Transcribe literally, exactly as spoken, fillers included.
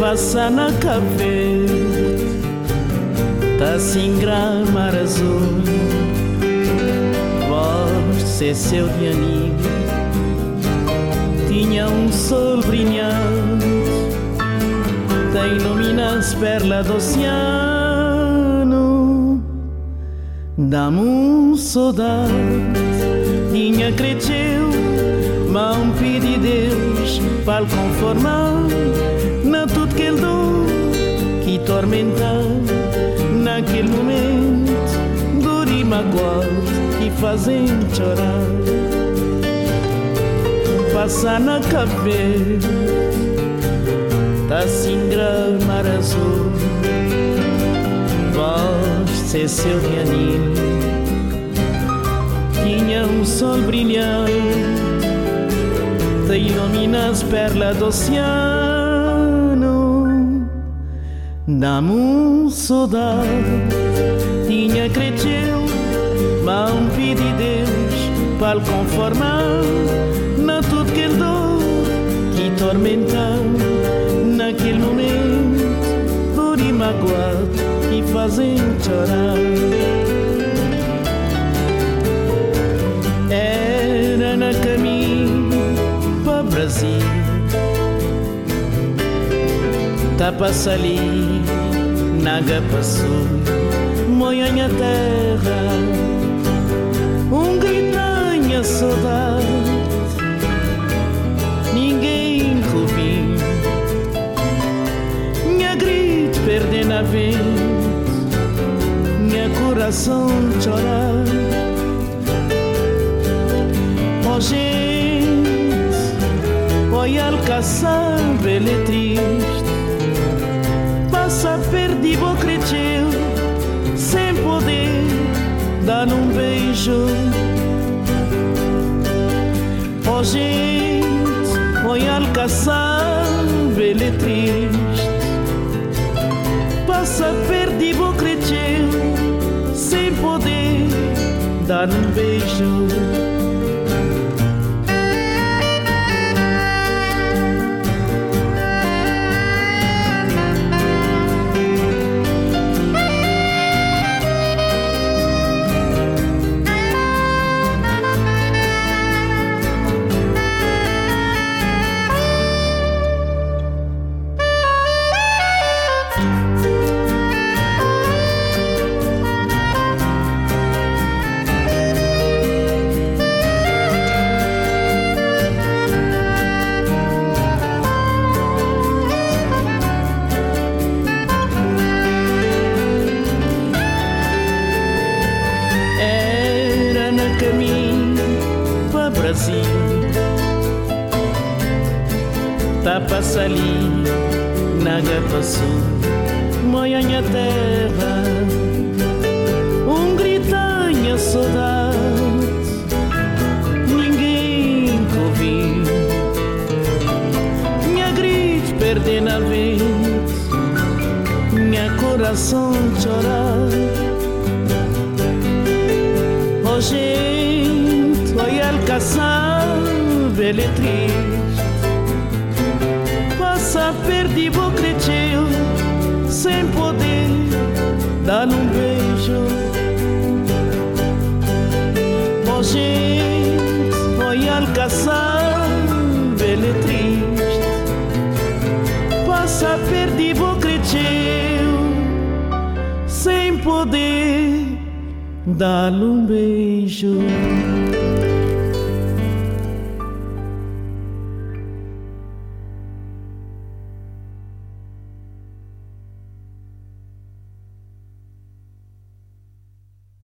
passa na café, tá assim mar azul. Você, seu Dianinho, tinha um sol brilhante, da ilumina as perlas do oceano. Dá-me um saudade, tinha cresceu, mas um pedi Deus para o conformar na tudo que ele deu, que tormenta naquele momento, dor e magoado que fazem chorar. Passa na cabeça, tá assim grave mar azul. Você, seu Dianinho, tinha um sol brilhante, te ilumina as perlas do oceano. Dá-me um saudade, tinha cresceu, mas um pedi Deus para o conformar na tudo que ele deu, que tormenta naquele momento, dor e magoado que fazem chorar. Era na caminho para Brasil, tá passa ali na Gapa Sul, moinha terra, um gritanha saudade, ninguém ouviu, minha grito perdendo a vez, minha coração chorar. Oh gente, olha o caçar, ele é triste, passa perdido o cresceu, sem poder dar um beijo. Oh gente, olha o caçar, ele é triste, passa perdido o cresceu, sem poder dar um beijo. Brasil, tá passa ali na Gapa Sul, moinha terra, um gritanha saudade, ninguém ouviu, minha grito perdendo a vez, minha coração chorar. Oh gente, olha o caçar, ele é triste, passa perdido o cresceu, sem poder dar um beijo. Oh gente, olha o caçar, ele é triste, passa perdido o cresceu, sem poder dar um beijo.